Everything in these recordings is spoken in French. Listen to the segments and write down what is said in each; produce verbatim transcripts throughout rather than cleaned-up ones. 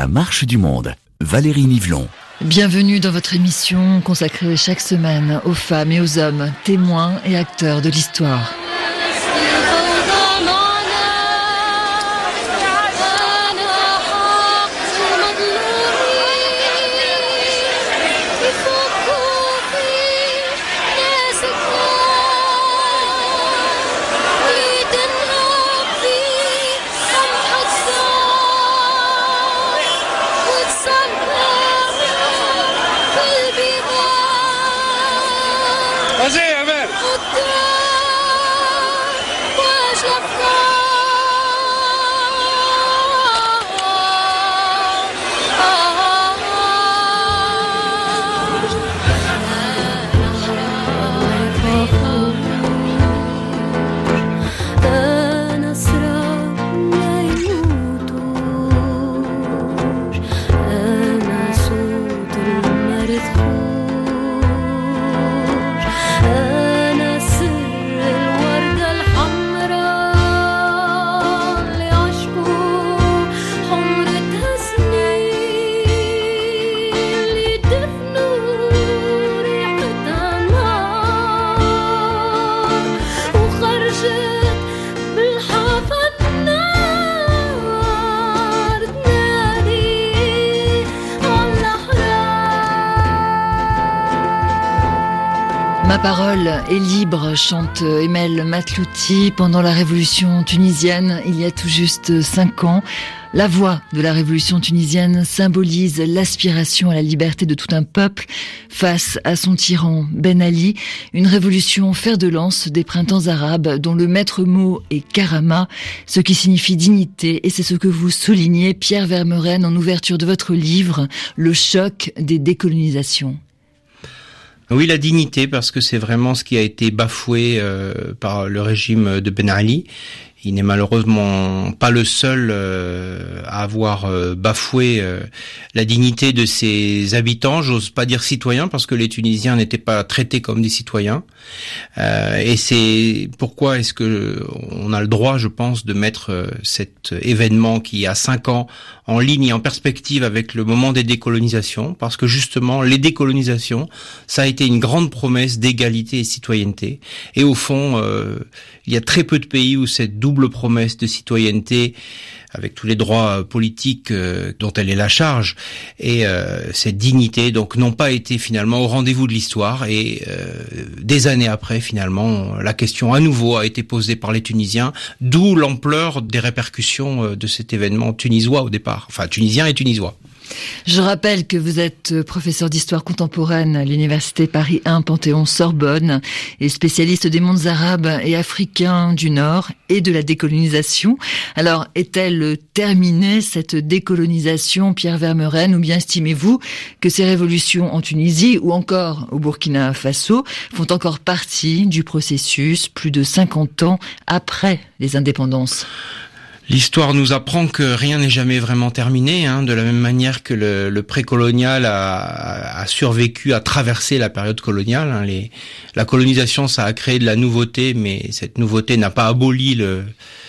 La marche du monde. Valérie Nivelon. Bienvenue dans votre émission consacrée chaque semaine aux femmes et aux hommes, témoins et acteurs de l'histoire. Ma parole est libre, chante Emel Matlouti pendant la révolution tunisienne, il y a tout juste cinq ans. La voix de la révolution tunisienne symbolise l'aspiration à la liberté de tout un peuple face à son tyran Ben Ali. Une révolution fer de lance des printemps arabes dont le maître mot est karama, ce qui signifie dignité. Et c'est ce que vous soulignez, Pierre Vermeuren, en ouverture de votre livre, Le choc des décolonisations. Oui, la dignité, parce que c'est vraiment ce qui a été bafoué euh, par le régime de Ben Ali. Il n'est malheureusement pas le seul euh, à avoir euh, bafoué euh, la dignité de ses habitants. J'ose pas dire citoyens, parce que les Tunisiens n'étaient pas traités comme des citoyens. Euh, et c'est pourquoi est-ce que on a le droit, je pense, de mettre euh, cet événement qui a cinq ans en ligne et en perspective avec le moment des décolonisations, parce que justement, les décolonisations, ça a été une grande promesse d'égalité et citoyenneté. Et au fond, euh, il y a très peu de pays où cette double promesse de citoyenneté, avec tous les droits politiques euh, dont elle est la charge, et euh, cette dignité, donc, n'ont pas été finalement au rendez-vous de l'histoire. Et euh, des années après, finalement, la question à nouveau a été posée par les Tunisiens, d'où l'ampleur des répercussions euh, de cet événement tunisois au départ, enfin tunisien et tunisois. Je rappelle que vous êtes professeur d'histoire contemporaine à l'université Paris un Panthéon-Sorbonne et spécialiste des mondes arabes et africains du Nord et de la décolonisation. Alors, est-elle terminée, cette décolonisation, Pierre Vermeuren, ou bien estimez-vous que ces révolutions en Tunisie ou encore au Burkina Faso font encore partie du processus plus de cinquante ans après les indépendances ? L'histoire nous apprend que rien n'est jamais vraiment terminé, hein, de la même manière que le, le précolonial a, a survécu, a traversé la période coloniale. Hein, les, la colonisation, ça a créé de la nouveauté, mais cette nouveauté n'a pas aboli le,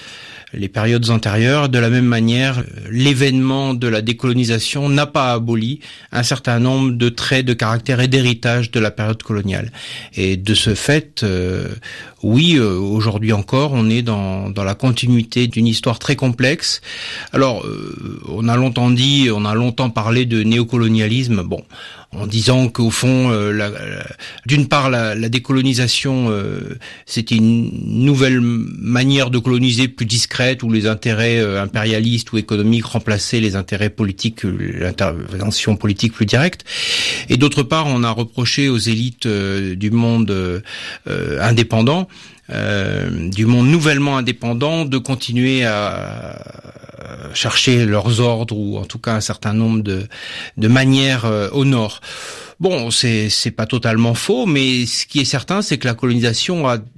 les périodes antérieures. De la même manière, l'événement de la décolonisation n'a pas aboli un certain nombre de traits de caractère et d'héritage de la période coloniale. Et de ce fait, euh, oui, euh, aujourd'hui encore, on est dans, dans la continuité d'une histoire très complexe. Alors, euh, on a longtemps dit, on a longtemps parlé de néocolonialisme, bon, en disant qu'au fond, euh, la, la, d'une part, la, la décolonisation, euh, c'était une nouvelle manière de coloniser plus discrète, où les intérêts euh, impérialistes ou économiques remplaçaient les intérêts politiques, l'intervention politique plus directe. Et d'autre part, on a reproché aux élites euh, du monde euh, indépendant, Euh, du monde nouvellement indépendant, de continuer à chercher leurs ordres, ou en tout cas un certain nombre de, de manières euh, au nord. Bon, c'est, c'est pas totalement faux, mais ce qui est certain, c'est que la colonisation a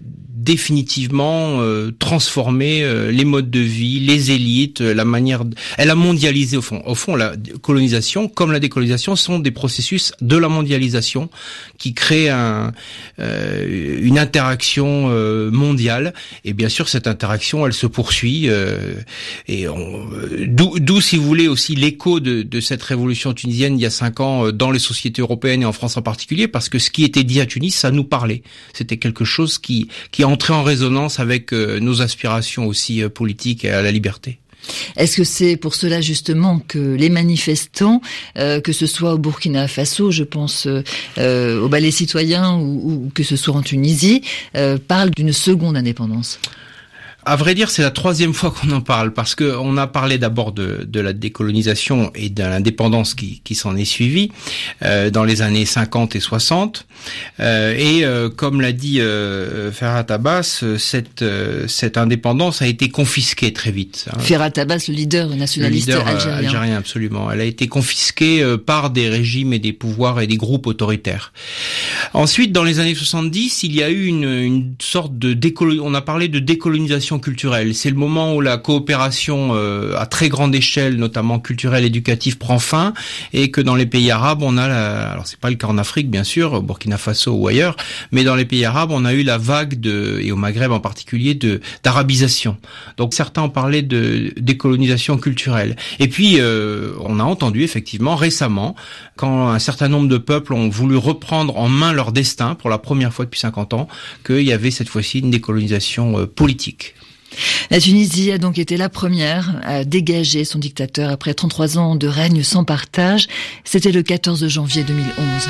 définitivement euh, transformé euh, les modes de vie, les élites, euh, la manière. De... Elle a mondialisé au fond. Au fond, la colonisation, comme la décolonisation, sont des processus de la mondialisation qui créent un, euh, une interaction euh, mondiale. Et bien sûr, cette interaction, elle se poursuit. Euh, et on, d'où, d'où, si vous voulez, aussi l'écho de, de cette révolution tunisienne il y a cinq ans euh, dans les sociétés européennes et en France en particulier, parce que ce qui était dit à Tunis, ça nous parlait. C'était quelque chose qui qui entrait en résonance avec euh, nos aspirations aussi euh, politiques et à la liberté. Est-ce que c'est pour cela justement que les manifestants, euh, que ce soit au Burkina Faso, je pense euh, au ballet citoyen ou, ou que ce soit en Tunisie, euh, parlent d'une seconde indépendance ? À vrai dire, c'est la troisième fois qu'on en parle, parce que on a parlé d'abord de, de la décolonisation et de l'indépendance qui, qui s'en est suivie euh, dans les années cinquante et soixante. Euh, et euh, comme l'a dit euh, Ferhat Abbas, cette euh, cette indépendance a été confisquée très vite. Hein. Ferhat Abbas, le leader nationaliste le leader, algérien. Euh, algérien, absolument. Elle a été confisquée euh, par des régimes et des pouvoirs et des groupes autoritaires. Ensuite, dans les années soixante-dix, il y a eu une, une sorte de décolonisation. On a parlé de décolonisation culturelle. C'est le moment où la coopération euh, à très grande échelle, notamment culturelle, éducative, prend fin, et que dans les pays arabes, on a la, alors c'est pas le cas en Afrique bien sûr, au Burkina Faso ou ailleurs, mais dans les pays arabes, on a eu la vague de, et au Maghreb en particulier, de d'arabisation. Donc certains ont parlé de décolonisation culturelle. Et puis euh, on a entendu effectivement récemment, quand un certain nombre de peuples ont voulu reprendre en main leur destin pour la première fois depuis cinquante ans, qu'il y avait cette fois-ci une décolonisation euh, politique. La Tunisie a donc été la première à dégager son dictateur après trente-trois ans de règne sans partage. C'était le quatorze janvier deux mille onze.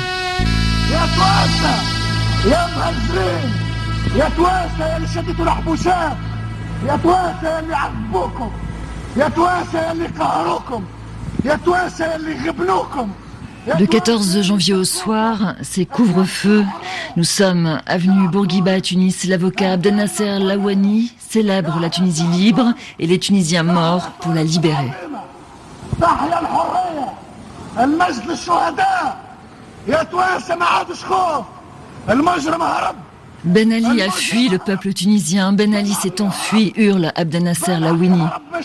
Le quatorze janvier au soir, c'est couvre-feu. Nous sommes avenue Bourguiba à Tunis. L'avocat Abdel Nasser Louani célèbre la Tunisie libre et les Tunisiens morts pour la libérer. Ben Ali a fui le peuple tunisien. Ben Ali s'est enfui, hurle Abdel Nasser Louani.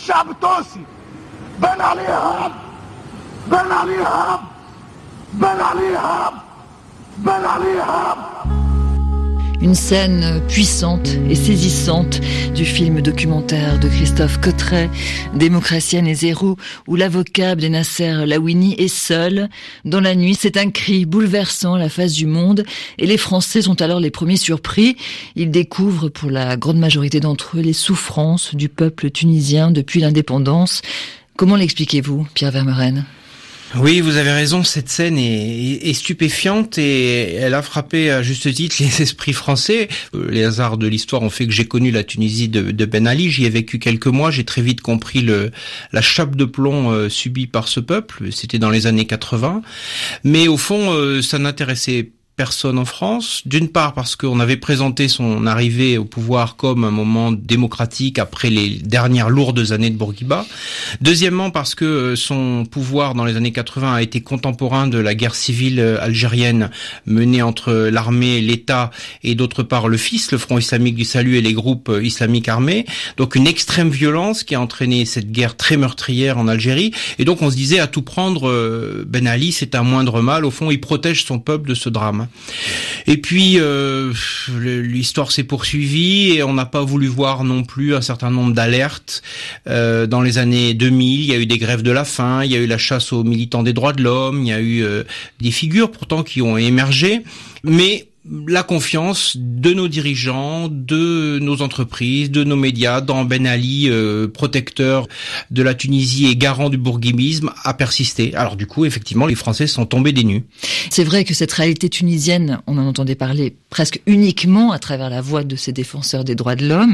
Une scène puissante et saisissante du film documentaire de Christophe Cotret, Démocratienne et Zéro, où l'avocat Abdel Nasser Louani est seul. Dans la nuit, c'est un cri bouleversant à la face du monde, et les Français sont alors les premiers surpris. Ils découvrent, pour la grande majorité d'entre eux, les souffrances du peuple tunisien depuis l'indépendance. Comment l'expliquez-vous, Pierre Vermeuren ? Oui, vous avez raison, cette scène est, est, est stupéfiante et elle a frappé à juste titre les esprits français. Les hasards de l'histoire ont fait que j'ai connu la Tunisie de, de Ben Ali, j'y ai vécu quelques mois, j'ai très vite compris le, la chape de plomb euh, subie par ce peuple, c'était dans les années quatre-vingts, mais au fond, euh, ça n'intéressait personne en France, d'une part parce qu'on avait présenté son arrivée au pouvoir comme un moment démocratique après les dernières lourdes années de Bourguiba, deuxièmement parce que son pouvoir dans les années quatre-vingts a été contemporain de la guerre civile algérienne menée entre l'armée, l'État et d'autre part le F I S, le Front islamique du salut et les groupes islamiques armés, donc une extrême violence qui a entraîné cette guerre très meurtrière en Algérie, et donc on se disait à tout prendre, Ben Ali c'est un moindre mal, au fond il protège son peuple de ce drame. Et puis euh, l'histoire s'est poursuivie et on n'a pas voulu voir non plus un certain nombre d'alertes. Euh, dans les années deux mille, il y a eu des grèves de la faim, il y a eu la chasse aux militants des droits de l'homme, il y a eu euh, des figures pourtant qui ont émergé, mais la confiance de nos dirigeants, de nos entreprises, de nos médias dans Ben Ali, euh, protecteur de la Tunisie et garant du bourguibisme, a persisté. Alors du coup, effectivement, les Français sont tombés des nues. C'est vrai que cette réalité tunisienne, on en entendait parler presque uniquement à travers la voix de ces défenseurs des droits de l'homme.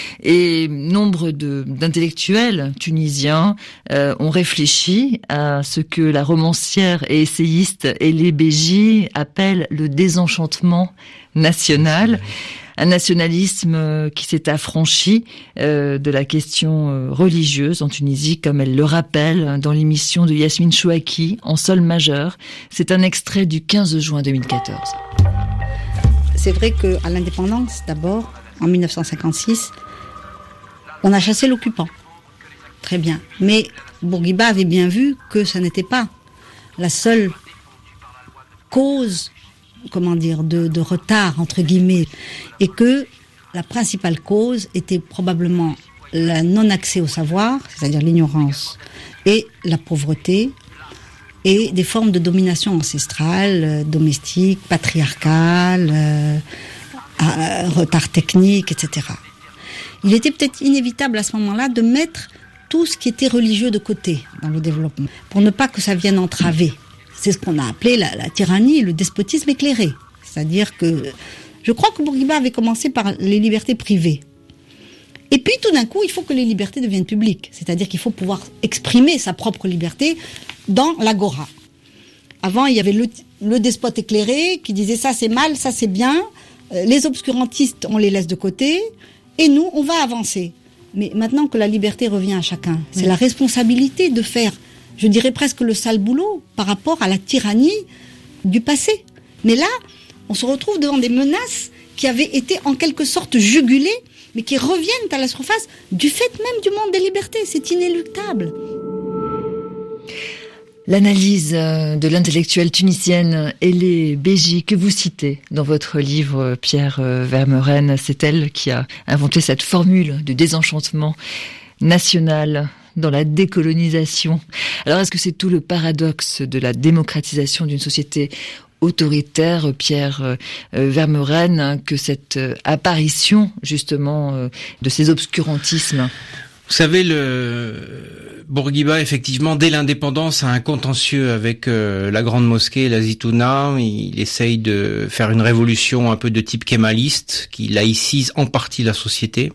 Et nombre de, d'intellectuels tunisiens euh, ont réfléchi à ce que la romancière et essayiste Elie Béji appelle le désenchantement national, un nationalisme qui s'est affranchi euh, de la question religieuse en Tunisie, comme elle le rappelle dans l'émission de Yasmine Chouaki en sol majeur. C'est un extrait du quinze juin deux mille quatorze. C'est vrai qu'à l'indépendance, d'abord, en mille neuf cent cinquante-six, on a chassé l'occupant. Très bien. Mais Bourguiba avait bien vu que ça n'était pas la seule cause, comment dire, de, de retard, entre guillemets, et que la principale cause était probablement le non-accès au savoir, c'est-à-dire l'ignorance, et la pauvreté, et des formes de domination ancestrale, euh, domestique, patriarcale, euh, euh, retard technique, et cetera. Il était peut-être inévitable à ce moment-là de mettre tout ce qui était religieux de côté dans le développement, pour ne pas que ça vienne entraver. C'est ce qu'on a appelé la, la tyrannie, le despotisme éclairé. C'est-à-dire que, je crois que Bourguiba avait commencé par les libertés privées. Et puis tout d'un coup, il faut que les libertés deviennent publiques. C'est-à-dire qu'il faut pouvoir exprimer sa propre liberté dans l'agora. Avant, il y avait le, le despote éclairé qui disait ça c'est mal, ça c'est bien. Euh, les obscurantistes, on les laisse de côté. Et nous, on va avancer. Mais maintenant que la liberté revient à chacun, c'est oui. la responsabilité de faire, je dirais presque le sale boulot par rapport à la tyrannie du passé. Mais là, on se retrouve devant des menaces qui avaient été en quelque sorte jugulées, mais qui reviennent à la surface du fait même du monde des libertés. C'est inéluctable. L'analyse de l'intellectuelle tunisienne Elie Béji, que vous citez dans votre livre, Pierre Vermeuren, c'est elle qui a inventé cette formule du désenchantement national dans la décolonisation. Alors, est-ce que c'est tout le paradoxe de la démocratisation d'une société autoritaire, Pierre Vermeuren, que cette apparition, justement, de ces obscurantismes? Vous savez, le Bourguiba, effectivement, dès l'indépendance, a un contentieux avec euh, la grande mosquée, la Zitouna. Il essaye de faire une révolution un peu de type kémaliste, qui laïcise en partie la société.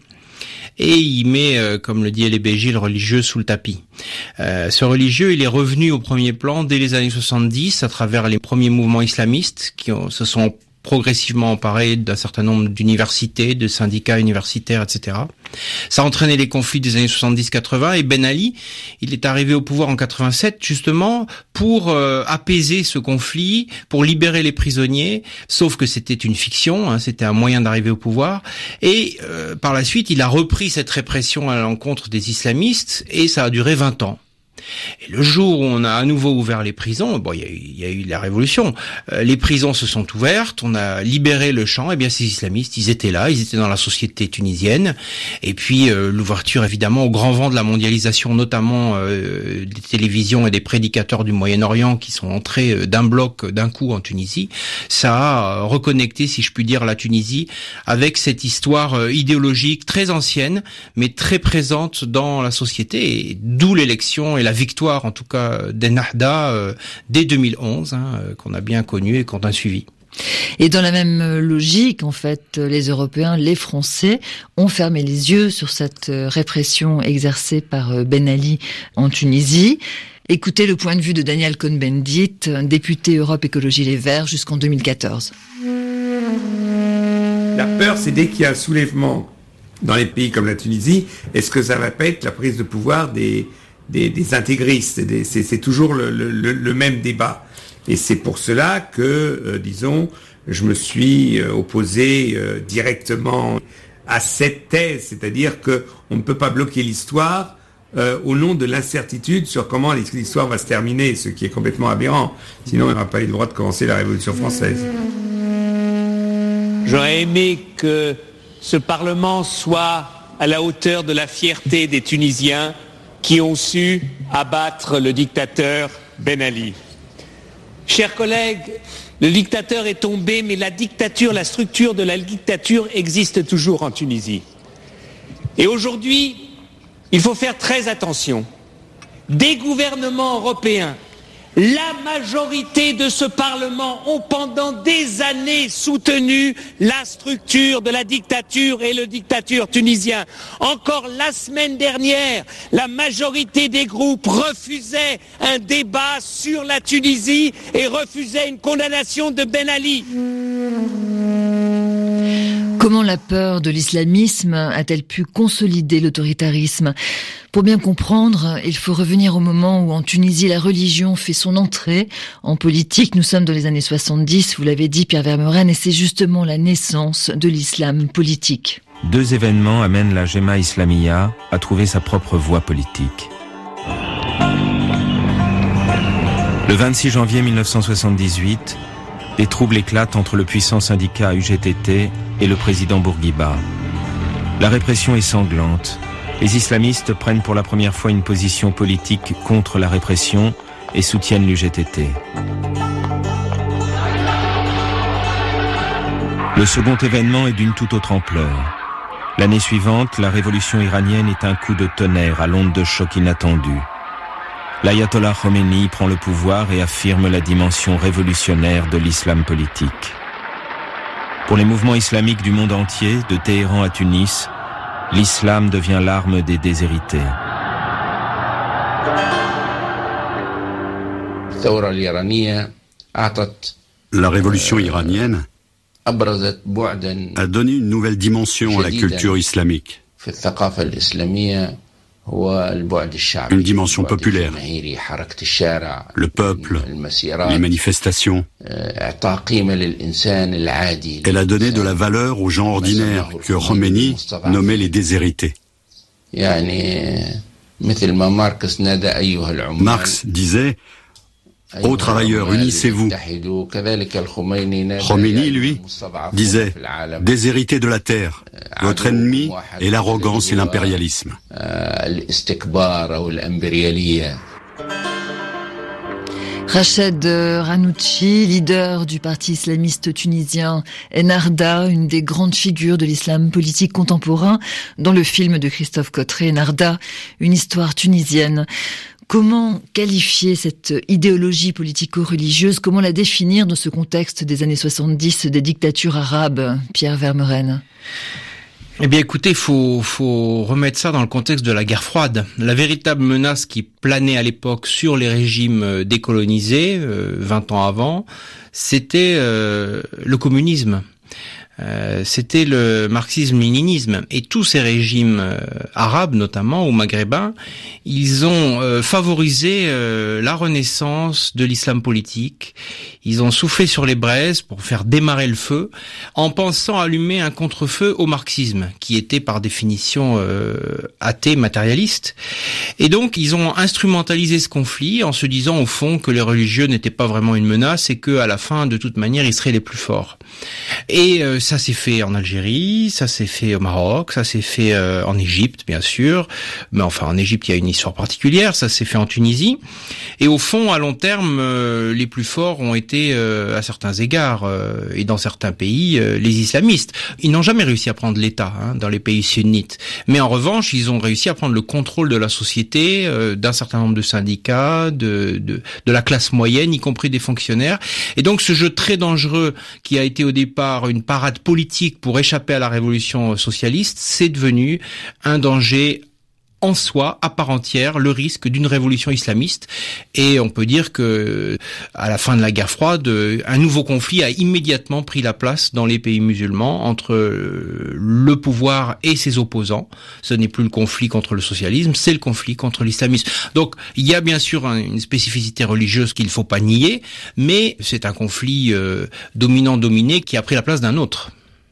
Et il met, euh, comme le dit Elie Béji, le religieux sous le tapis. Euh, ce religieux, il est revenu au premier plan dès les années soixante-dix, à travers les premiers mouvements islamistes qui ont, se sont progressivement emparé d'un certain nombre d'universités, de syndicats universitaires, et cetera. Ça a entraîné les conflits des années soixante-dix quatre-vingts et Ben Ali, il est arrivé au pouvoir en quatre-vingt-sept justement pour euh, apaiser ce conflit, pour libérer les prisonniers, sauf que c'était une fiction, hein, c'était un moyen d'arriver au pouvoir. Et euh, par la suite, il a repris cette répression à l'encontre des islamistes et ça a duré vingt ans. Et le jour où on a à nouveau ouvert les prisons, bon, il y a eu, il y a eu la révolution, euh, les prisons se sont ouvertes, on a libéré le champ, et bien ces islamistes, ils étaient là, ils étaient dans la société tunisienne, et puis euh, l'ouverture évidemment au grand vent de la mondialisation, notamment euh, des télévisions et des prédicateurs du Moyen-Orient qui sont entrés euh, d'un bloc, d'un coup en Tunisie, ça a euh, reconnecté, si je puis dire, la Tunisie avec cette histoire euh, idéologique très ancienne, mais très présente dans la société, et d'où l'élection et la victoire, en tout cas, d'Ennahda euh, dès deux mille onze, hein, euh, qu'on a bien connu et qu'on a suivi. Et dans la même logique, en fait, les Européens, les Français, ont fermé les yeux sur cette répression exercée par Ben Ali en Tunisie. Écoutez le point de vue de Daniel Cohn-Bendit, député Europe Écologie Les Verts jusqu'en deux mille quatorze. La peur, c'est dès qu'il y a un soulèvement dans les pays comme la Tunisie, est-ce que ça va pas être la prise de pouvoir des Des, des intégristes, des, c'est, c'est toujours le, le, le même débat. Et c'est pour cela que, euh, disons, je me suis euh, opposé euh, directement à cette thèse, c'est-à-dire que on ne peut pas bloquer l'histoire euh, au nom de l'incertitude sur comment l'histoire va se terminer, ce qui est complètement aberrant. Sinon, on n'aura pas eu le droit de commencer la Révolution française. J'aurais aimé que ce Parlement soit à la hauteur de la fierté des Tunisiens qui ont su abattre le dictateur Ben Ali. Chers collègues, le dictateur est tombé, mais la dictature, la structure de la dictature existe toujours en Tunisie. Et aujourd'hui, il faut faire très attention. Des gouvernements européens, la majorité de ce Parlement ont pendant des années soutenu la structure de la dictature et le dictateur tunisien. Encore la semaine dernière, la majorité des groupes refusaient un débat sur la Tunisie et refusaient une condamnation de Ben Ali. Comment la peur de l'islamisme a-t-elle pu consolider l'autoritarisme ? Pour bien comprendre, il faut revenir au moment où en Tunisie la religion fait son entrée en politique. Nous sommes dans les années soixante-dix, vous l'avez dit Pierre Vermeuren, et c'est justement la naissance de l'islam politique. deux événements amènent la Jemaah Islamiyya à trouver sa propre voie politique. Le vingt-six janvier mille neuf cent soixante-dix-huit, des troubles éclatent entre le puissant syndicat U G T T et le président Bourguiba. La répression est sanglante. Les islamistes prennent pour la première fois une position politique contre la répression et soutiennent l'U G T T. Le second événement est d'une toute autre ampleur. L'année suivante, la révolution iranienne est un coup de tonnerre à l'onde de choc inattendu. L'ayatollah Khomeini prend le pouvoir et affirme la dimension révolutionnaire de l'islam politique. Pour les mouvements islamiques du monde entier, de Téhéran à Tunis, l'islam devient l'arme des déshérités. La révolution iranienne a donné une nouvelle dimension à la culture islamique. Une dimension populaire, le peuple, les manifestations. Elle a donné de la valeur aux gens ordinaires que Khomeini nommait les déshérités. Marx disait « Ô travailleurs, unissez-vous ». Khomeini, lui, disait « Déshérités de la terre, votre ennemi est l'arrogance et l'impérialisme ». Rached Ghannouchi, leader du parti islamiste tunisien Ennahda, une des grandes figures de l'islam politique contemporain, dans le film de Christophe Cotteray, Ennahda, une histoire tunisienne. Comment qualifier cette idéologie politico-religieuse? Comment la définir dans ce contexte des années soixante-dix des dictatures arabes, Pierre Vermeuren? Eh bien, écoutez, faut faut remettre ça dans le contexte de la guerre froide. La véritable menace qui planait à l'époque sur les régimes décolonisés, euh, vingt ans avant, c'était euh, le communisme. Euh, c'était le marxisme-léninisme, et tous ces régimes euh, arabes, notamment ou maghrébins, ils ont euh, favorisé euh, la renaissance de l'islam politique. Ils ont soufflé sur les braises pour faire démarrer le feu, en pensant allumer un contre-feu au marxisme, qui était par définition euh, athée, matérialiste. Et donc, ils ont instrumentalisé ce conflit en se disant au fond que les religieux n'étaient pas vraiment une menace et que, à la fin, de toute manière, ils seraient les plus forts. Et euh, ça s'est fait en Algérie, ça s'est fait au Maroc, ça s'est fait euh, en Égypte, bien sûr. Mais enfin, en Égypte, il y a une histoire particulière. Ça s'est fait en Tunisie. Et au fond, à long terme, euh, les plus forts ont été, euh, à certains égards, euh, et dans certains pays, euh, les islamistes. Ils n'ont jamais réussi à prendre l'État hein, dans les pays sunnites. Mais en revanche, ils ont réussi à prendre le contrôle de la société, euh, d'un certain nombre de syndicats, de, de, de la classe moyenne, y compris des fonctionnaires. Et donc, ce jeu très dangereux qui a été au départ une parade politique pour échapper à la révolution socialiste, c'est devenu un danger en soi, à part entière, le risque d'une révolution islamiste. Et on peut dire que, à la fin de la guerre froide, un nouveau conflit a immédiatement pris la place dans les pays musulmans entre le pouvoir et ses opposants. Ce n'est plus le conflit contre le socialisme, c'est le conflit contre l'islamisme. Donc, il y a bien sûr une spécificité religieuse qu'il ne faut pas nier, mais c'est un conflit euh, dominant-dominé qui a pris la place d'un autre.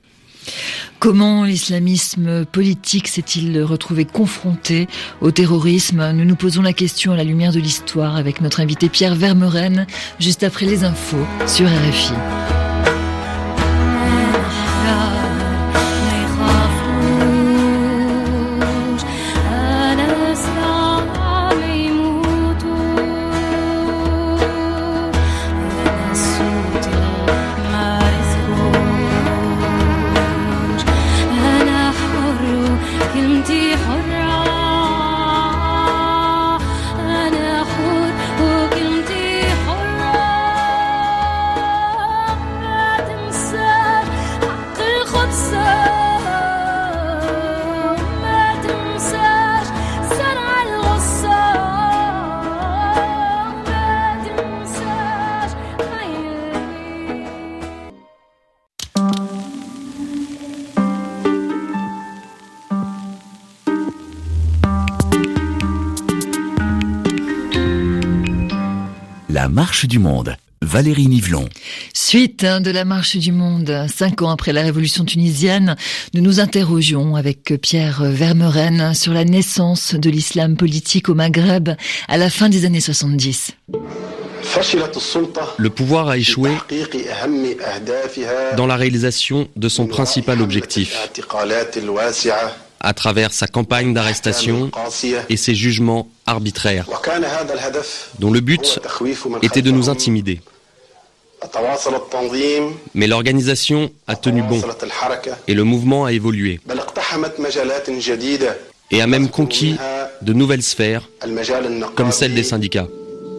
Comment l'islamisme politique s'est-il retrouvé confronté au terrorisme? Nous nous posons la question à la lumière de l'histoire avec notre invité Pierre Vermeuren, juste après les infos sur R F I. La marche du monde. Valérie Nivelon. Suite hein, de la marche du monde, cinq ans après la révolution tunisienne, nous nous interrogions avec Pierre Vermeren sur la naissance de l'islam politique au Maghreb à la fin des années soixante-dix. Le pouvoir a échoué dans la réalisation de son principal objectif, à travers sa campagne d'arrestation et ses jugements arbitraires, dont le but était de nous intimider. Mais l'organisation a tenu bon et le mouvement a évolué et a même conquis de nouvelles sphères comme celle des syndicats.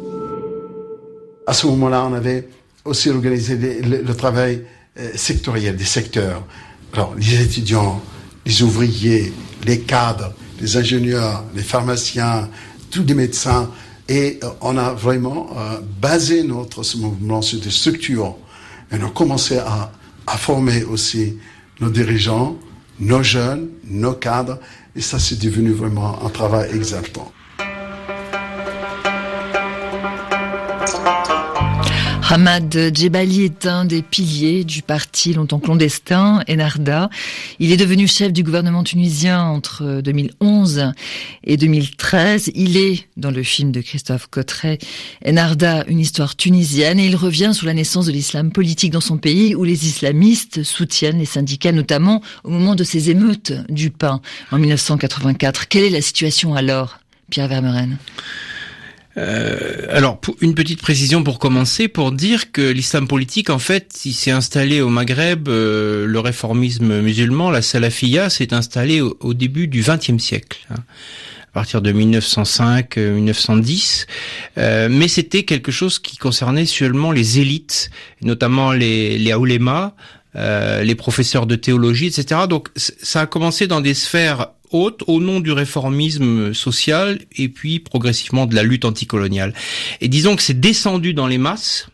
À ce moment-là, on avait aussi organisé le, le travail euh, sectoriel des secteurs. Alors, les étudiants, les ouvriers, les cadres, les ingénieurs, les pharmaciens, tous les médecins. Et euh, on a vraiment euh, basé notre ce mouvement sur des structures. Et on a commencé à, à former aussi nos dirigeants, nos jeunes, nos cadres. Et ça, c'est devenu vraiment un travail exaltant. Hamad Djebali est un des piliers du parti longtemps clandestin, Ennahda. Il est devenu chef du gouvernement tunisien entre deux mille onze et deux mille treize. Il est, dans le film de Christophe Cotteret, Ennahda, une histoire tunisienne, et il revient sur la naissance de l'islam politique dans son pays, où les islamistes soutiennent les syndicats, notamment au moment de ces émeutes du pain en mille neuf cent quatre-vingt-quatre. Quelle est la situation alors, Pierre Vermeren ? Euh, alors, pour une petite précision pour commencer, pour dire que l'islam politique, en fait, il s'est installé au Maghreb, euh, le réformisme musulman, la salafia, s'est installé au, au début du vingtième siècle, hein, à partir de mille neuf cent cinq, mille neuf cent dix, euh, mais c'était quelque chose qui concernait seulement les élites, notamment les, les oulémas, euh, les professeurs de théologie, et cetera. Donc, ça a commencé dans des sphères haute au nom du réformisme social et puis progressivement de la lutte anticoloniale. Et disons que c'est descendu dans les masses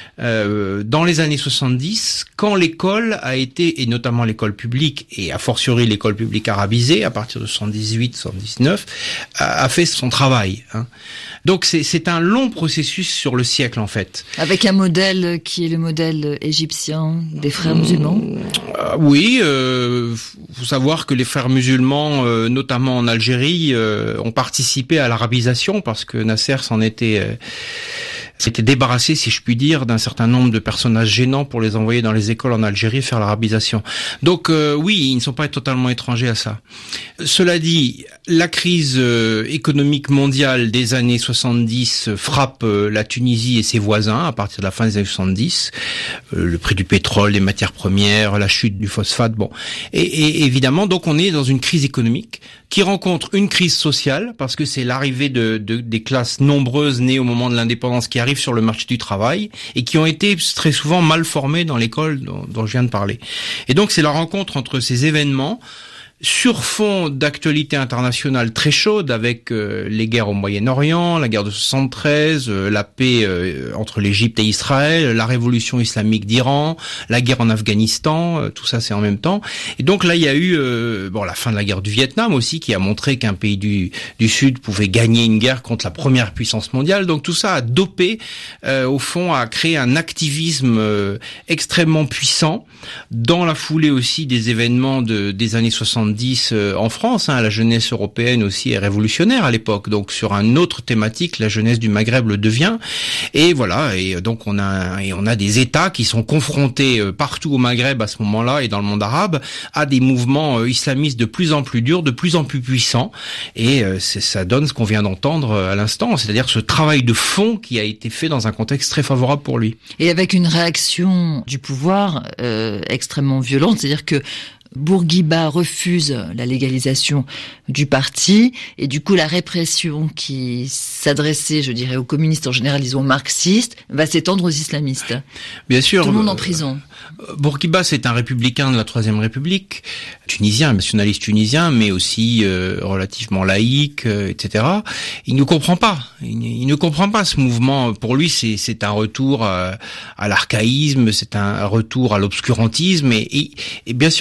euh, dans les années soixante-dix, quand l'école a été, et notamment l'école publique, et a fortiori l'école publique arabisée, à partir de soixante-dix-huit soixante-dix-neuf, a, a fait son travail. Hein. Donc c'est, c'est un long processus sur le siècle en fait. Avec un modèle qui est le modèle égyptien des frères musulmans. Euh, oui, euh, faut savoir que les frères musulmans, euh, notamment en Algérie, euh, ont participé à l'arabisation parce que Nasser s'en était euh, s'était débarrassé, si je puis dire, d'un certain nombre de personnages gênants pour les envoyer dans les écoles en Algérie faire l'arabisation. Donc euh, oui, ils ne sont pas totalement étrangers à ça. Cela dit, la crise euh, économique mondiale des années soixante-dix frappe euh, la Tunisie et ses voisins à partir de la fin des années soixante-dix. Euh, le prix du pétrole, des matières premières, la chute du phosphate, bon. Et, et évidemment, donc on est dans une crise économique qui rencontre une crise sociale parce que c'est l'arrivée de, de des classes nombreuses nées au moment de l'indépendance qui arrivent sur le marché du travail et qui ont été très souvent mal formées dans l'école dont, dont je viens de parler. Et donc c'est la rencontre entre ces événements sur fond d'actualité internationale très chaude avec euh, les guerres au Moyen-Orient, la guerre de soixante-treize, euh, la paix euh, entre l'Égypte et Israël, la révolution islamique d'Iran, la guerre en Afghanistan, euh, tout ça c'est en même temps. Et donc là il y a eu euh, bon la fin de la guerre du Vietnam aussi qui a montré qu'un pays du du Sud pouvait gagner une guerre contre la première puissance mondiale. Donc tout ça a dopé euh, au fond a créé un activisme euh, extrêmement puissant dans la foulée aussi des événements de des années soixante-dix en France, hein, la jeunesse européenne aussi est révolutionnaire à l'époque, donc sur un autre thématique, la jeunesse du Maghreb le devient, et voilà, et donc on a et on a des États qui sont confrontés partout au Maghreb à ce moment-là et dans le monde arabe à des mouvements islamistes de plus en plus durs, de plus en plus puissants, et c'est, ça donne ce qu'on vient d'entendre à l'instant, c'est-à-dire ce travail de fond qui a été fait dans un contexte très favorable pour lui. Et avec une réaction du pouvoir euh, extrêmement violente, c'est-à-dire que Bourguiba refuse la légalisation du parti et du coup la répression qui s'adressait, je dirais, aux communistes en général, disons marxistes, va s'étendre aux islamistes. Bien sûr. Tout le monde en prison. Bourguiba, c'est un républicain de la Troisième République, tunisien, nationaliste tunisien, mais aussi euh, relativement laïque, euh, et cetera. Il ne comprend pas. Il, il ne comprend pas ce mouvement. Pour lui, c'est, c'est un retour à, à l'archaïsme, c'est un retour à l'obscurantisme, et, et, et bien sûr qu'il ne veut pas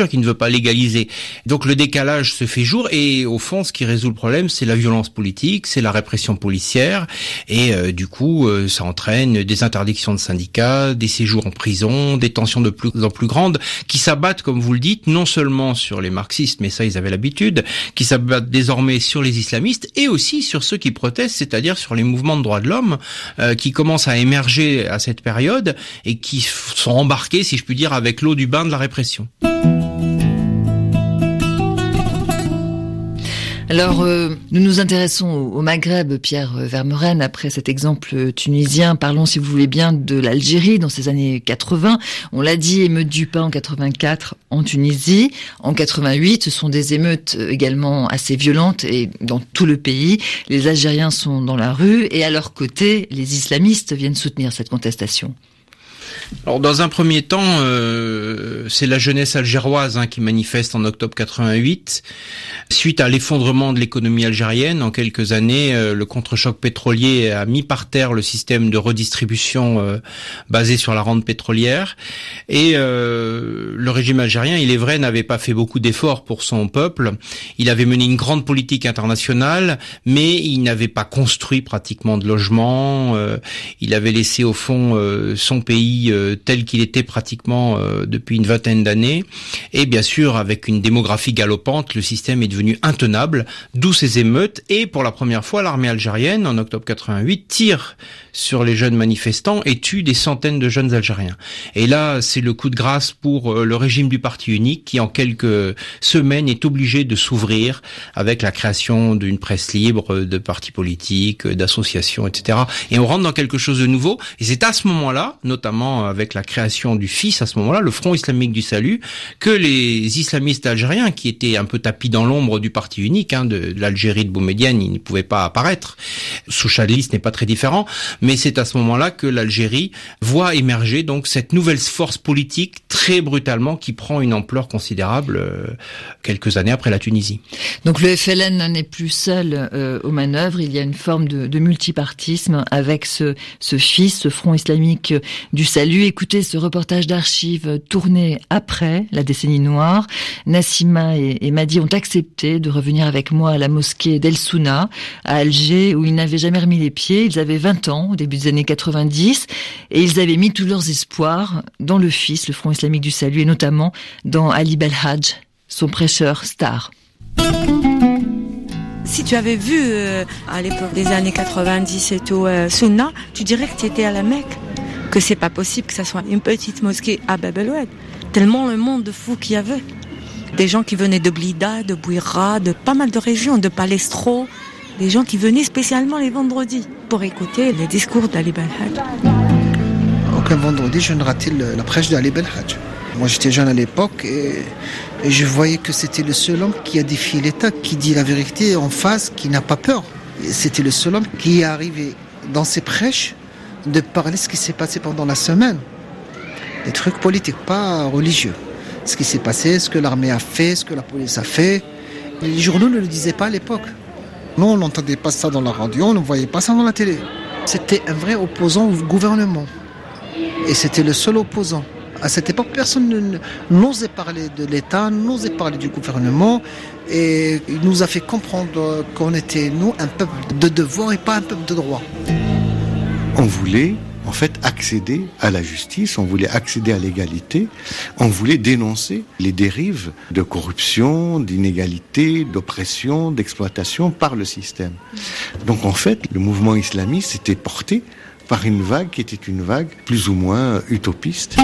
pas légalisé. Donc le décalage se fait jour et au fond, ce qui résout le problème, c'est la violence politique, c'est la répression policière et euh, du coup, euh, ça entraîne des interdictions de syndicats, des séjours en prison, des tensions de plus en plus grandes qui s'abattent, comme vous le dites, non seulement sur les marxistes, mais ça ils avaient l'habitude, qui s'abattent désormais sur les islamistes et aussi sur ceux qui protestent, c'est-à-dire sur les mouvements de droits de l'homme euh, qui commencent à émerger à cette période et qui sont embarqués, si je puis dire, avec l'eau du bain de la répression. Alors, euh, nous nous intéressons au Maghreb, Pierre Vermeren, après cet exemple tunisien. Parlons, si vous voulez bien, de l'Algérie dans ces années quatre-vingts. On l'a dit, émeutes du pain en quatre-vingt-quatre en Tunisie. En quatre-vingt-huit, ce sont des émeutes également assez violentes et dans tout le pays. Les Algériens sont dans la rue et à leur côté, les islamistes viennent soutenir cette contestation. Alors dans un premier temps, euh, c'est la jeunesse algéroise hein, qui manifeste en octobre quatre-vingt-huit. Suite à l'effondrement de l'économie algérienne, en quelques années, euh, le contre-choc pétrolier a mis par terre le système de redistribution euh, basé sur la rente pétrolière. Et euh, le régime algérien, il est vrai, n'avait pas fait beaucoup d'efforts pour son peuple. Il avait mené une grande politique internationale, mais il n'avait pas construit pratiquement de logements. Euh, il avait laissé au fond euh, son pays euh, tel qu'il était pratiquement euh, depuis une vingtaine d'années. Et bien sûr, avec une démographie galopante, le système est devenu intenable, d'où ces émeutes. Et pour la première fois, l'armée algérienne, en octobre quatre-vingt-huit, tire sur les jeunes manifestants et tue des centaines de jeunes Algériens. Et là, c'est le coup de grâce pour le régime du parti unique qui, en quelques semaines, est obligé de s'ouvrir avec la création d'une presse libre, de partis politiques, d'associations, et cetera. Et on rentre dans quelque chose de nouveau. Et c'est à ce moment-là, notamment avec la création du F I S, à ce moment-là, le Front islamique du salut, que les islamistes algériens, qui étaient un peu tapis dans l'ombre du parti unique, hein, de, de l'Algérie de Boumedienne, ils ne pouvaient pas apparaître. Souchadli, ce n'est pas très différent. Mais c'est à ce moment-là que l'Algérie voit émerger donc cette nouvelle force politique très brutalement qui prend une ampleur considérable euh, quelques années après la Tunisie. Donc le F L N n'est plus seul euh, aux manœuvres, il y a une forme de, de multipartisme avec ce, ce F I S, ce Front islamique du salut. Écoutez ce reportage d'archives tourné après la décennie noire. Nassima et, et Madi ont accepté de revenir avec moi à la mosquée d'El Souna à Alger où ils n'avaient jamais remis les pieds. Ils avaient vingt ans au début des années quatre-vingt-dix et ils avaient mis tous leurs espoirs dans le F I S, le Front islamique du salut, et notamment dans Ali Belhadj, son prêcheur star. Si tu avais vu euh, à l'époque des années quatre-vingt-dix et tout euh, Sunna, tu dirais que tu étais à la Mecque, que c'est pas possible que ça soit une petite mosquée à Bab el Oued. Tellement le monde de fous qu'il y avait. Des gens qui venaient de Blida, de Bouira, de pas mal de régions, de Palestro, des gens qui venaient spécialement les vendredis pour écouter les discours d'Ali Belhadj. Aucun vendredi, je ne ratais le, la prêche d'Ali Belhadj. Moi, j'étais jeune à l'époque et, et je voyais que c'était le seul homme qui a défié l'État, qui dit la vérité en face, qui n'a pas peur. Et c'était le seul homme qui est arrivé dans ses prêches de parler ce qui s'est passé pendant la semaine. Des trucs politiques, pas religieux. Ce qui s'est passé, ce que l'armée a fait, ce que la police a fait. Les journaux ne le disaient pas à l'époque. Nous, on n'entendait pas ça dans la radio, on ne voyait pas ça dans la télé. C'était un vrai opposant au gouvernement. Et c'était le seul opposant. À cette époque, personne n'osait parler de l'État, n'osait parler du gouvernement. Et il nous a fait comprendre qu'on était, nous, un peuple de devoir et pas un peuple de droit. On voulait, en fait, accéder à la justice, on voulait accéder à l'égalité, on voulait dénoncer les dérives de corruption, d'inégalité, d'oppression, d'exploitation par le système. Donc, en fait, le mouvement islamiste était porté par une vague qui était une vague plus ou moins utopiste.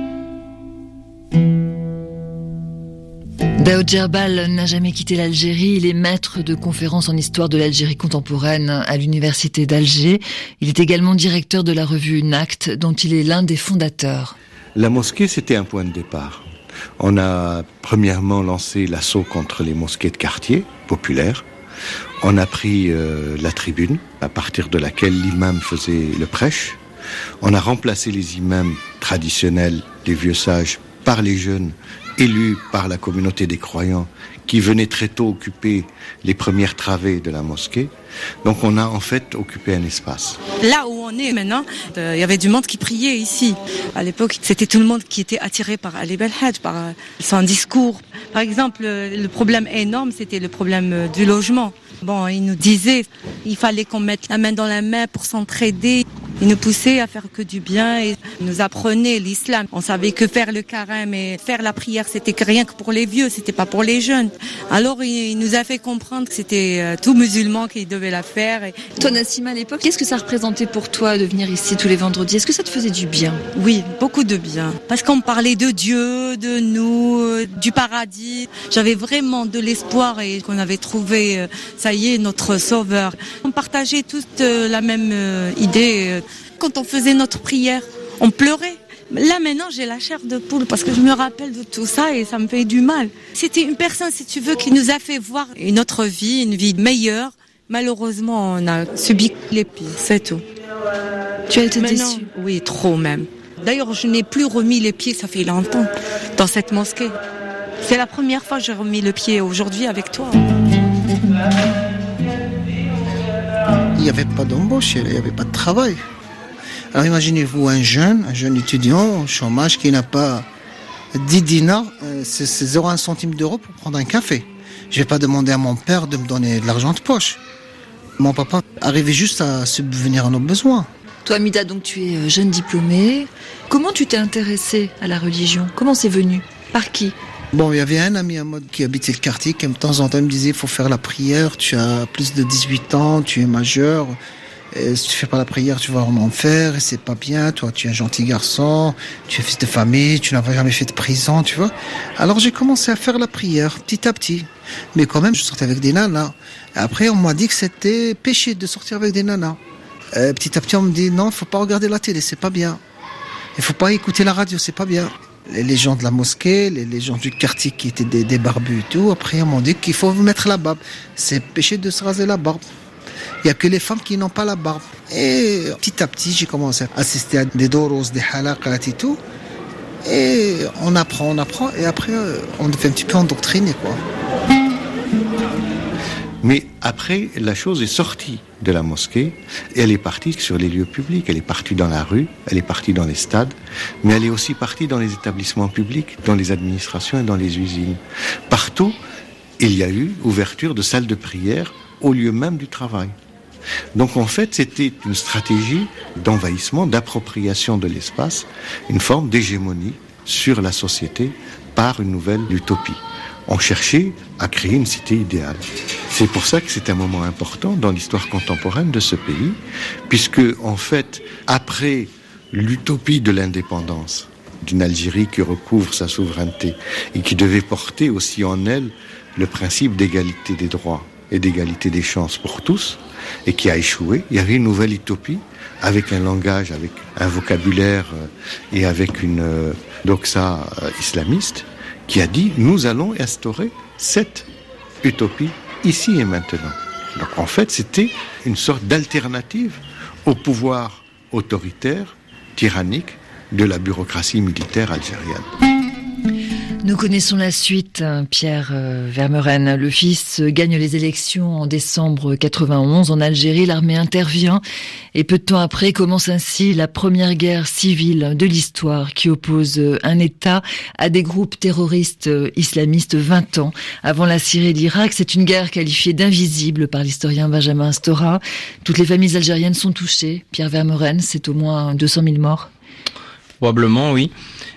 Daoud Djerbal n'a jamais quitté l'Algérie. Il est maître de conférences en histoire de l'Algérie contemporaine à l'université d'Alger. Il est également directeur de la revue Nact, dont il est l'un des fondateurs. La mosquée, c'était un point de départ. On a premièrement lancé l'assaut contre les mosquées de quartier populaires. On a pris euh, la tribune, à partir de laquelle l'imam faisait le prêche. On a remplacé les imams traditionnels, les vieux sages, par les jeunes, élus par la communauté des croyants, qui venaient très tôt occuper les premières travées de la mosquée. Donc on a en fait occupé un espace. Là où on est maintenant, il euh, y avait du monde qui priait ici. À l'époque, c'était tout le monde qui était attiré par Ali Belhadj, par euh, son discours. Par exemple, euh, le problème énorme, c'était le problème euh, du logement. Bon, il nous disait, il fallait qu'on mette la main dans la main pour s'entraider. Il nous poussait à faire que du bien et nous apprenait l'islam. On savait que faire le carême et faire la prière, c'était que rien que pour les vieux, c'était pas pour les jeunes. Alors il nous a fait comprendre que c'était tout musulman qui devait la faire. Et... Toi, Nassima, à l'époque, qu'est-ce que ça représentait pour toi de venir ici tous les vendredis? Est-ce que ça te faisait du bien? Oui, beaucoup de bien. Parce qu'on parlait de Dieu, de nous, du paradis. J'avais vraiment de l'espoir et qu'on avait trouvé, ça y est, notre sauveur. On partageait toute la même idée. Quand on faisait notre prière, on pleurait. Là maintenant, j'ai la chair de poule parce que je me rappelle de tout ça et ça me fait du mal. C'était une personne, si tu veux, qui nous a fait voir une autre vie, une vie meilleure. Malheureusement, on a subi les pires, c'est tout. Tu as été maintenant, déçue? Oui, trop même. D'ailleurs, je n'ai plus remis les pieds, ça fait longtemps, dans cette mosquée. C'est la première fois que j'ai remis le pied aujourd'hui avec toi. Il n'y avait pas d'embauche, il n'y avait pas de travail. Alors imaginez-vous un jeune, un jeune étudiant au chômage qui n'a pas dix dinars, c'est, c'est zéro virgule un centime d'euro pour prendre un café. Je ne vais pas demander à mon père de me donner de l'argent de poche. Mon papa arrivait juste à subvenir à nos besoins. Toi, Mida, donc tu es jeune diplômé. Comment tu t'es intéressé à la religion? Comment c'est venu? Par qui? Bon, il y avait un ami à moi qui habitait le quartier qui de temps en temps me disait il faut faire la prière, tu as plus de dix-huit ans, tu es majeur. Et si tu fais pas la prière, tu vas en enfer, et c'est pas bien, toi tu es un gentil garçon, tu es fils de famille, tu n'as jamais fait de prison, tu vois. Alors j'ai commencé à faire la prière, petit à petit. Mais quand même, je sortais avec des nanas. Après, on m'a dit que c'était péché de sortir avec des nanas. Euh, petit à petit, on me dit non, faut pas regarder la télé, c'est pas bien. Il faut pas écouter la radio, c'est pas bien. Les gens de la mosquée, les, les gens du quartier qui étaient des, des barbus et tout, après on m'a dit qu'il faut mettre la barbe. C'est péché de se raser la barbe. Il n'y a que les femmes qui n'ont pas la barbe. Et petit à petit, j'ai commencé à assister à des doros, des halaqat et tout. Et on apprend, on apprend. Et après, on devient un petit peu endoctriné, quoi. Mais après, la chose est sortie de la mosquée et elle est partie sur les lieux publics. Elle est partie dans la rue, elle est partie dans les stades, mais elle est aussi partie dans les établissements publics, dans les administrations et dans les usines. Partout, il y a eu ouverture de salles de prière au lieu même du travail. Donc en fait, c'était une stratégie d'envahissement, d'appropriation de l'espace, une forme d'hégémonie sur la société par une nouvelle utopie. On cherchait à créer une cité idéale. C'est pour ça que c'est un moment important dans l'histoire contemporaine de ce pays, puisque en fait, après l'utopie de l'indépendance d'une Algérie qui recouvre sa souveraineté et qui devait porter aussi en elle le principe d'égalité des droits et d'égalité des chances pour tous, et qui a échoué, il y avait une nouvelle utopie avec un langage, avec un vocabulaire et avec une doxa islamiste qui a dit nous allons instaurer cette utopie ici et maintenant. Donc en fait c'était une sorte d'alternative au pouvoir autoritaire, tyrannique de la bureaucratie militaire algérienne. Nous connaissons la suite, Pierre Vermeuren. Le fils gagne les élections en décembre quatre-vingt-onze en Algérie. L'armée intervient et peu de temps après commence ainsi la première guerre civile de l'histoire qui oppose un État à des groupes terroristes islamistes vingt ans avant la Syrie et l'Irak. C'est une guerre qualifiée d'invisible par l'historien Benjamin Stora. Toutes les familles algériennes sont touchées. Pierre Vermeuren, c'est au moins deux cent mille morts. Probablement, oui.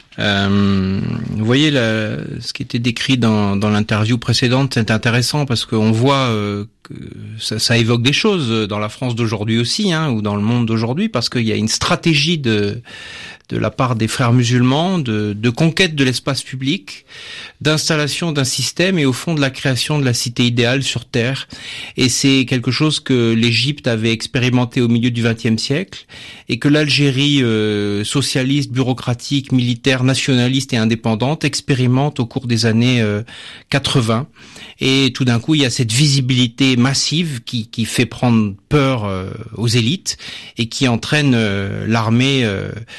Euh, vous voyez la, ce qui était décrit dans, dans l'interview précédente, c'est intéressant parce qu'on voit euh, que ça, ça évoque des choses dans la France d'aujourd'hui aussi, hein, ou dans le monde d'aujourd'hui, parce qu'il y a une stratégie de de la part des frères musulmans de, de conquête de l'espace public, d'installation d'un système et au fond de la création de la cité idéale sur terre. Et c'est quelque chose que l'Égypte avait expérimenté au milieu du vingtième siècle et que l'Algérie euh, socialiste, bureaucratique, militaire, nationaliste et indépendante expérimente au cours des années euh, quatre-vingts. Et tout d'un coup, il y a cette visibilité massive qui, qui fait prendre peur euh, aux élites et qui entraîne euh, l'armée euh, dans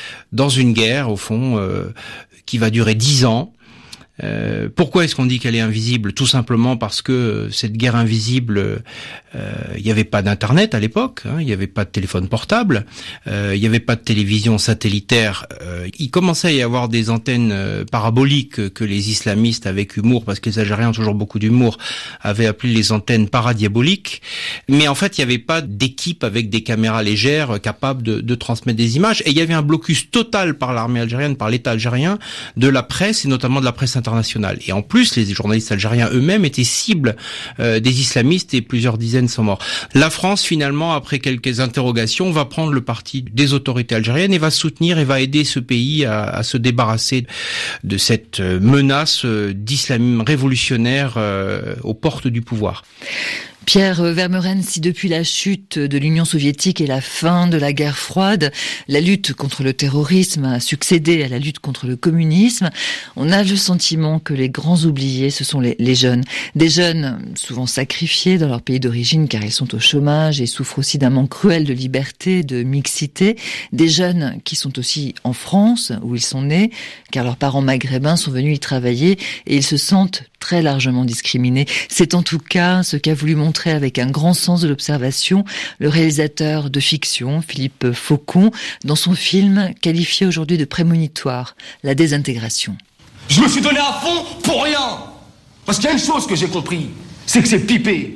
dans une guerre, au fond, euh, qui va durer dix ans. Euh, pourquoi est-ce qu'on dit qu'elle est invisible ? Tout simplement parce que cette guerre invisible, il euh, n'y avait pas d'internet à l'époque, hein, il n'y avait pas de téléphone portable, il euh, n'y avait pas de télévision satellitaire. Euh, il commençait à y avoir des antennes euh, paraboliques que les islamistes, avec humour, parce que les Algériens ont toujours beaucoup d'humour, avaient appelé les antennes paradiaboliques. Mais en fait, il n'y avait pas d'équipe avec des caméras légères capables de, de transmettre des images. Et il y avait un blocus total par l'armée algérienne, par l'État algérien, de la presse et notamment de la presse internationale. Et en plus, les journalistes algériens eux-mêmes étaient cibles euh, des islamistes et plusieurs dizaines sont morts. La France, finalement, après quelques interrogations, va prendre le parti des autorités algériennes et va soutenir et va aider ce pays à, à se débarrasser de cette menace d'islam révolutionnaire euh, aux portes du pouvoir. Pierre Vermeuren, si depuis la chute de l'Union soviétique et la fin de la guerre froide, la lutte contre le terrorisme a succédé à la lutte contre le communisme, on a le sentiment que les grands oubliés, ce sont les, les jeunes. Des jeunes souvent sacrifiés dans leur pays d'origine car ils sont au chômage et souffrent aussi d'un manque cruel de liberté, de mixité. Des jeunes qui sont aussi en France, où ils sont nés, car leurs parents maghrébins sont venus y travailler et ils se sentent très largement discriminés. C'est en tout cas ce qu'a voulu montrer avec un grand sens de l'observation le réalisateur de fiction, Philippe Faucon, dans son film qualifié aujourd'hui de prémonitoire, La désintégration. Je me suis donné à fond pour rien. Parce qu'il y a une chose que j'ai compris, c'est que c'est pipé.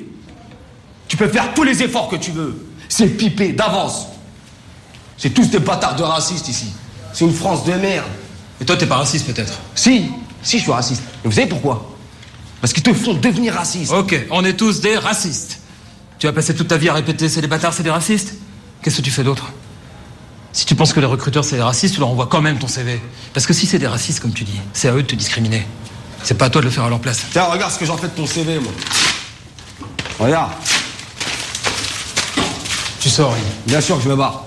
Tu peux faire tous les efforts que tu veux. C'est pipé d'avance. C'est tous des bâtards de racistes ici. C'est une France de merde. Et toi, t'es pas raciste peut-être ? Si, si je suis raciste. Mais vous savez pourquoi ? Parce qu'ils te font devenir raciste. Ok, on est tous des racistes. Tu vas passer toute ta vie à répéter c'est des bâtards, c'est des racistes ? Qu'est-ce que tu fais d'autre ? Si tu penses que les recruteurs c'est des racistes, tu leur envoies quand même ton C V. Parce que si c'est des racistes comme tu dis, c'est à eux de te discriminer. C'est pas à toi de le faire à leur place. Tiens, regarde ce que j'en fais de ton C V, moi. Regarde. Tu sors, oui. Bien sûr que je me barre.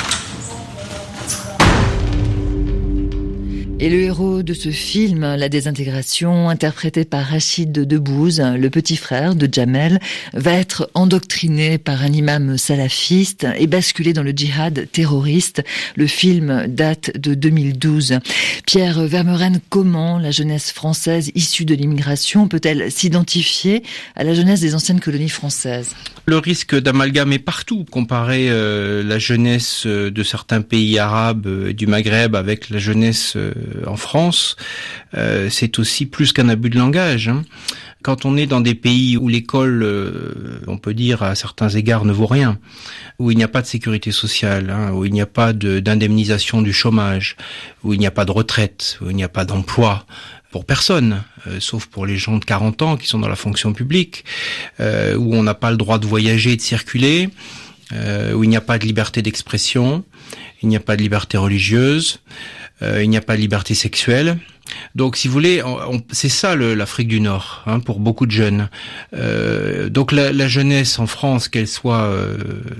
Et le héros de ce film, La désintégration, interprété par Rachid Debbouze, le petit frère de Jamel, va être endoctriné par un imam salafiste et basculé dans le djihad terroriste. Le film date de deux mille douze. Pierre Vermeuren, comment la jeunesse française issue de l'immigration peut-elle s'identifier à la jeunesse des anciennes colonies françaises ? Le risque d'amalgame est partout. Comparer euh, la jeunesse de certains pays arabes euh, du Maghreb avec la jeunesse euh, en France, euh, c'est aussi plus qu'un abus de langage. Hein. Quand on est dans des pays où l'école, euh, on peut dire à certains égards, ne vaut rien, où il n'y a pas de sécurité sociale, hein, où il n'y a pas de, d'indemnisation du chômage, où il n'y a pas de retraite, où il n'y a pas d'emploi, pour personne, euh, sauf pour les gens de quarante ans qui sont dans la fonction publique, euh, où on n'a pas le droit de voyager et de circuler, euh, où il n'y a pas de liberté d'expression, il n'y a pas de liberté religieuse, euh, il n'y a pas de liberté sexuelle. Donc, si vous voulez, on, on, c'est ça le, l'Afrique du Nord, hein, pour beaucoup de jeunes. Euh, donc, la, la jeunesse en France, qu'elle soit euh,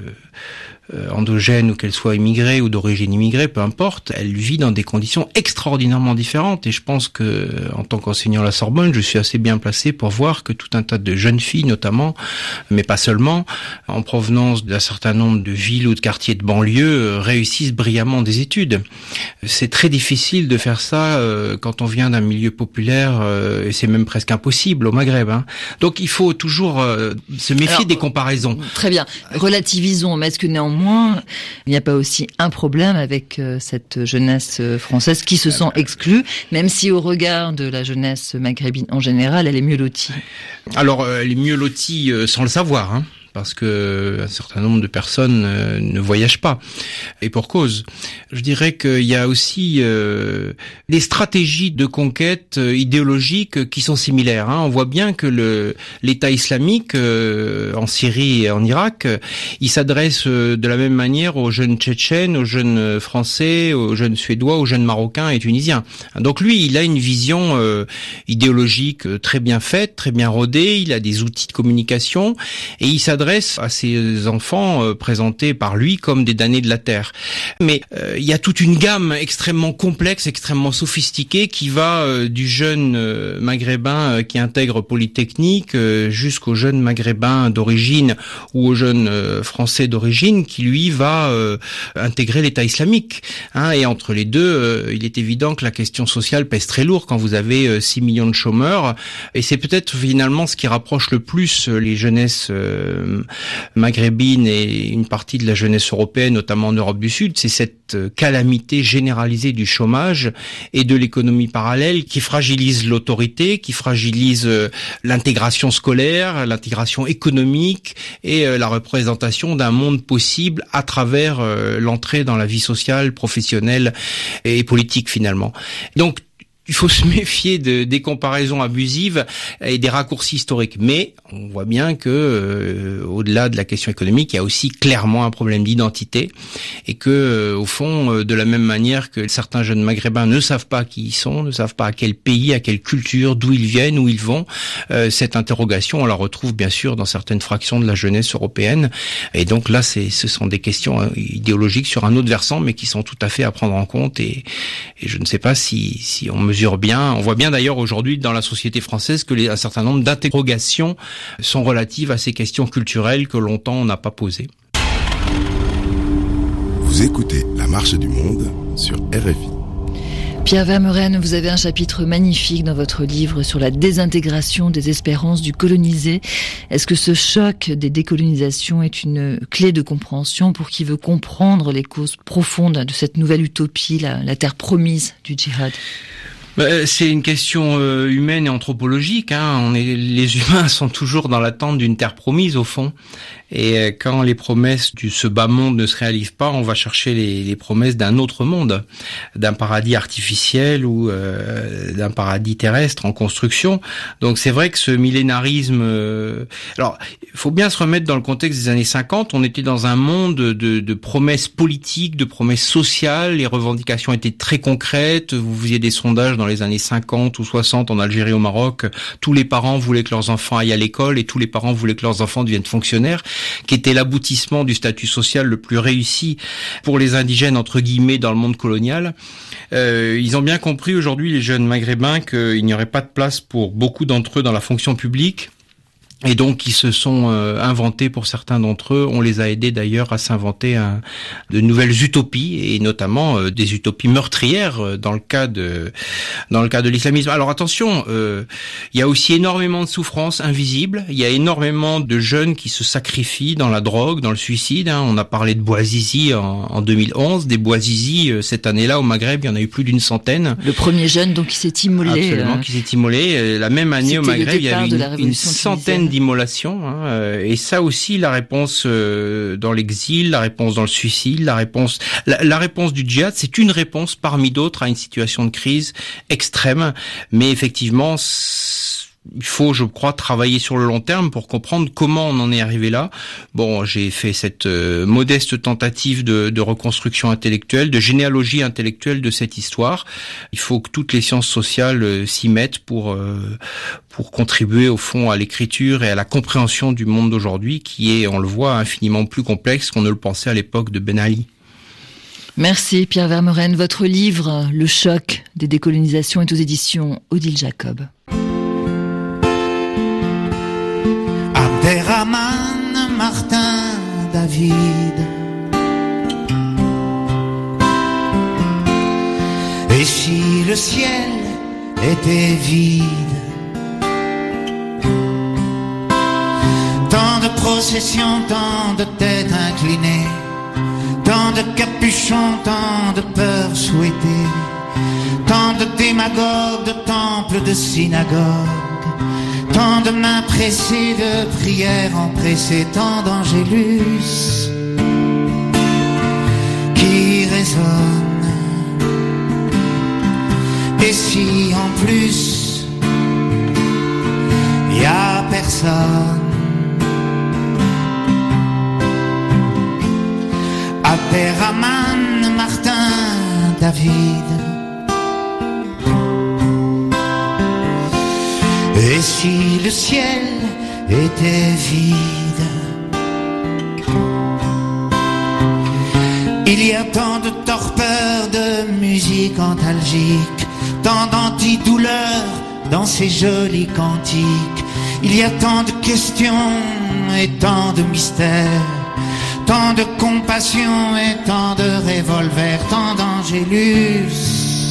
euh, endogène ou qu'elle soit immigrée ou d'origine immigrée, peu importe, elle vit dans des conditions extraordinairement différentes. Et je pense que, en tant qu'enseignant à la Sorbonne, je suis assez bien placé pour voir que tout un tas de jeunes filles, notamment, mais pas seulement, en provenance d'un certain nombre de villes ou de quartiers de banlieue, réussissent brillamment des études. C'est très difficile de faire ça euh, quand on vient d'un milieu populaire, euh, et c'est même presque impossible au Maghreb. Hein. Donc il faut toujours euh, se méfier Alors, des comparaisons. Très bien. Relativisons, mais est-ce que néanmoins, il n'y a pas aussi un problème avec euh, cette jeunesse française qui se sent exclue, même si au regard de la jeunesse maghrébine en général, elle est mieux lotie ? Alors, euh, elle est mieux lotie euh, sans le savoir, hein. Parce que un certain nombre de personnes euh, ne voyagent pas. Et pour cause. Je dirais qu'il y a aussi euh, des stratégies de conquête euh, idéologiques qui sont similaires. Hein. On voit bien que le l'État islamique euh, en Syrie et en Irak, euh, il s'adresse euh, de la même manière aux jeunes Tchétchènes, aux jeunes Français, aux jeunes Suédois, aux jeunes Marocains et Tunisiens. Donc lui, il a une vision euh, idéologique très bien faite, très bien rodée. Il a des outils de communication et il s'adresse s'adresse à ces enfants euh, présentés par lui comme des damnés de la terre. Mais euh, il y a toute une gamme extrêmement complexe, extrêmement sophistiquée qui va euh, du jeune euh, maghrébin euh, qui intègre Polytechnique euh, jusqu'au jeune maghrébin d'origine ou au jeune euh, français d'origine qui lui va euh, intégrer l'État islamique. Hein, et entre les deux, euh, il est évident que la question sociale pèse très lourd quand vous avez euh, six millions de chômeurs. Et c'est peut-être finalement ce qui rapproche le plus les jeunesses euh, maghrébines et une partie de la jeunesse européenne, notamment en Europe du Sud, c'est cette calamité généralisée du chômage et de l'économie parallèle qui fragilise l'autorité, qui fragilise euh, l'intégration scolaire, l'intégration économique et euh, la représentation d'un monde possible à travers euh, l'entrée dans la vie sociale, professionnelle et politique finalement. Donc il faut se méfier de, des comparaisons abusives et des raccourcis historiques. Mais on voit bien que, euh, au-delà de la question économique, il y a aussi clairement un problème d'identité et que, euh, au fond, euh, de la même manière que certains jeunes maghrébins ne savent pas qui ils sont, ne savent pas à quel pays, à quelle culture, d'où ils viennent, où ils vont, euh, cette interrogation, on la retrouve bien sûr dans certaines fractions de la jeunesse européenne. Et donc là, c'est, ce sont des questions euh, idéologiques sur un autre versant, mais qui sont tout à fait à prendre en compte. Et, et je ne sais pas si, si on mesure bien. On voit bien d'ailleurs aujourd'hui dans la société française que les, un certain nombre d'interrogations sont relatives à ces questions culturelles que longtemps on n'a pas posées. Vous écoutez La Marche du Monde sur R F I. Pierre Vermeuren, vous avez un chapitre magnifique dans votre livre sur la désintégration des espérances du colonisé. Est-ce que ce choc des décolonisations est une clé de compréhension pour qui veut comprendre les causes profondes de cette nouvelle utopie, la, la terre promise du djihad ? C'est une question euh, humaine et anthropologique. Hein. On est, les humains sont toujours dans l'attente d'une terre promise, au fond. Et euh, quand les promesses de ce bas monde ne se réalisent pas, on va chercher les, les promesses d'un autre monde, d'un paradis artificiel ou euh, d'un paradis terrestre en construction. Donc c'est vrai que ce millénarisme... Euh... Alors, il faut bien se remettre dans le contexte des années cinquante. On était dans un monde de, de promesses politiques, de promesses sociales. Les revendications étaient très concrètes. Vous faisiez des sondages dans les années cinquante ou soixante en Algérie, au Maroc. Tous les parents voulaient que leurs enfants aillent à l'école et tous les parents voulaient que leurs enfants deviennent fonctionnaires, qui était l'aboutissement du statut social le plus réussi pour les indigènes, entre guillemets, dans le monde colonial. Euh, ils ont bien compris aujourd'hui, les jeunes maghrébins, qu'il n'y aurait pas de place pour beaucoup d'entre eux dans la fonction publique. Et donc, ils se sont euh, inventés, pour certains d'entre eux, on les a aidés d'ailleurs à s'inventer un, de nouvelles utopies, et notamment euh, des utopies meurtrières euh, dans le cas de dans le cas de l'islamisme. Alors attention, euh, il y a aussi énormément de souffrances invisibles. Il y a énormément de jeunes qui se sacrifient dans la drogue, dans le suicide. Hein. On a parlé de Bouazizi en, en deux mille onze, des Bouazizi euh, cette année-là au Maghreb, il y en a eu plus d'une centaine. Le premier jeune, donc, qui s'est immolé. Absolument, euh... qui s'est immolé. La même année au Maghreb, il y avait une, une centaine d'immolation, hein, et ça aussi, la réponse euh, dans l'exil, la réponse dans le suicide, la réponse, la, la réponse du djihad, c'est une réponse parmi d'autres à une situation de crise extrême, mais effectivement, il faut, je crois, travailler sur le long terme pour comprendre comment on en est arrivé là. Bon, j'ai fait cette euh, modeste tentative de, de reconstruction intellectuelle, de généalogie intellectuelle de cette histoire. Il faut que toutes les sciences sociales euh, s'y mettent pour euh, pour contribuer au fond à l'écriture et à la compréhension du monde d'aujourd'hui, qui est, on le voit, infiniment plus complexe qu'on ne le pensait à l'époque de Ben Ali. Merci Pierre Vermeuren. Votre livre, Le choc des décolonisations, est aux éditions Odile Jacob. Abderrahmane Martin David. Et si le ciel était vide, tant de processions, tant de têtes inclinées, tant de capuchons, tant de peurs souhaitées, tant de démagogues, de temples, de synagogues, tant de mains pressées, de prières empressées, tant d'angélus qui résonnent. Et si en plus y a personne, Abderrahmane Martin David. Et si le ciel était vide, Il y a tant de torpeur, de musique antalgique, tant d'antidouleur dans ces jolis cantiques. Il y a tant de questions et tant de mystères, tant de compassion et tant de revolvers, tant d'angélus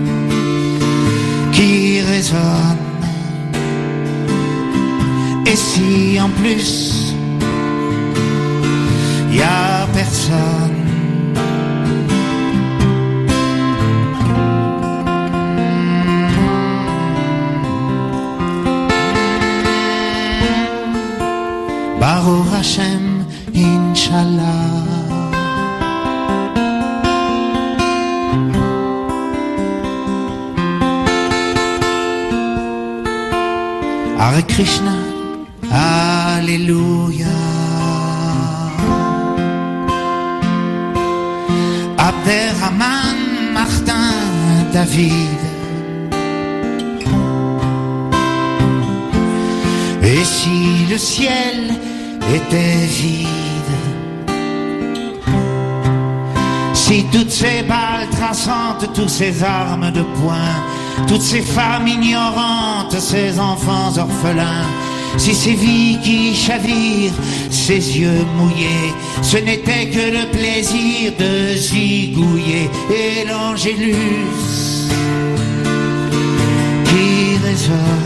qui résonnent. Et si en plus y a personne, Baruch Hashem, Inch'Allah. Hare Krishna, Alléluia. Abderrahman, Martin, David. Et si le ciel était vide, si toutes ces balles traçantes, toutes ces armes de poing, toutes ces femmes ignorantes, ces enfants orphelins, si ces vies qui chavirent, ces yeux mouillés, ce n'était que le plaisir de zigouiller, et l'angélus qui résonne.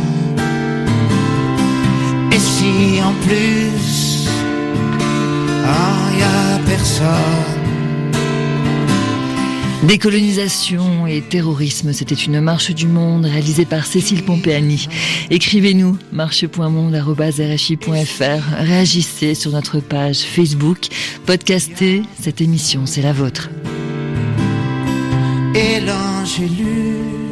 Et si en plus, ah, y a personne. Décolonisation et terrorisme, c'était une marche du monde réalisée par Cécile Pompeani. Écrivez-nous marche point monde arobase r f i point f r. Réagissez sur notre page Facebook. Podcastez, cette émission, c'est la vôtre. Et l'angélus